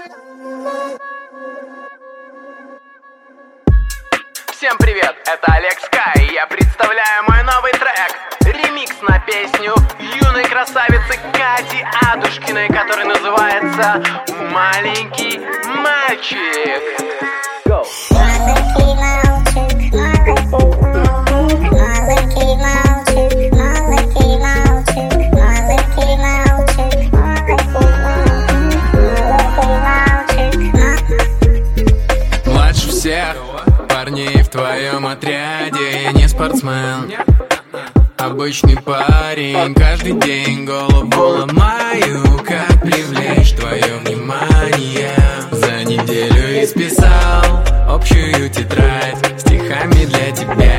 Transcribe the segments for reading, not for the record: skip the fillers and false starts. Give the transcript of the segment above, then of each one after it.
Всем привет, это Олег Скай, и я представляю мой новый трек. Ремикс на песню юной красавицы Кати Адушкиной, который называется «Маленький мальчик». Go. Младше всех парней в твоем отряде. Я не спортсмен, обычный парень. Каждый день голову ломаю, как привлечь твое внимание. За неделю исписал общую тетрадь стихами для тебя.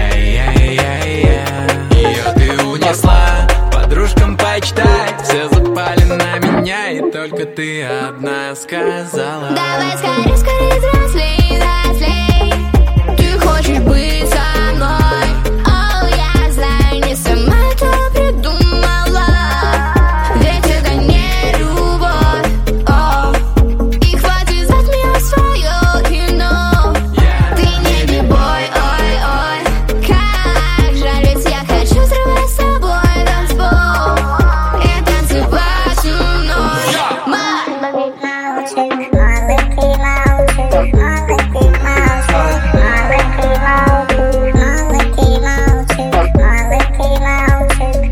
Ее ты унесла подружкам почитать. Все запали на меня, и только ты одна сказала: давай скорее, скорее взрослей, взрослей. Ты хочешь быть со мной? О, я знаю, не сама это придумала. Ведь это не любовь. О, и хватит звать меня в свое кино. Ты не бибой, ой, ой. Как жаль, ведь я хочу взрывать с тобой танцпол и танцевать со мной. Маленький мальчик, маленький мальчик, маленький мальчик, маленький мальчик, маленький мальчик, маленький мальчик,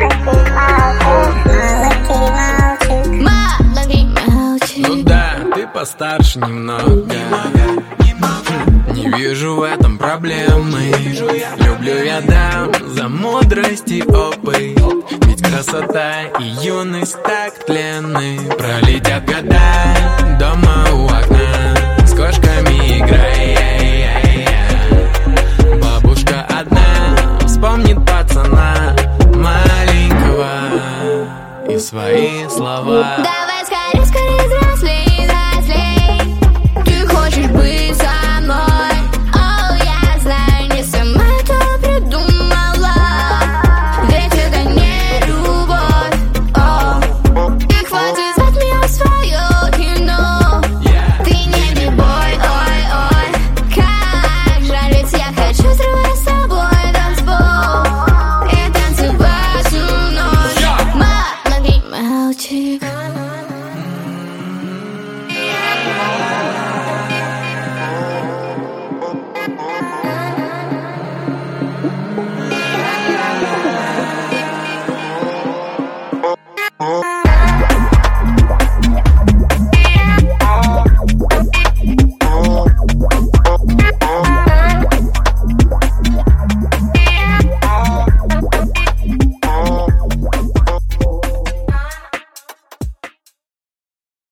маленький мальчик, маленький мальчик. Ну да, ты постарше немного. Не вижу в этом проблемы. Люблю я дам за мудрость и опыт. Ведь красота и юность так тленны. Пролетят года,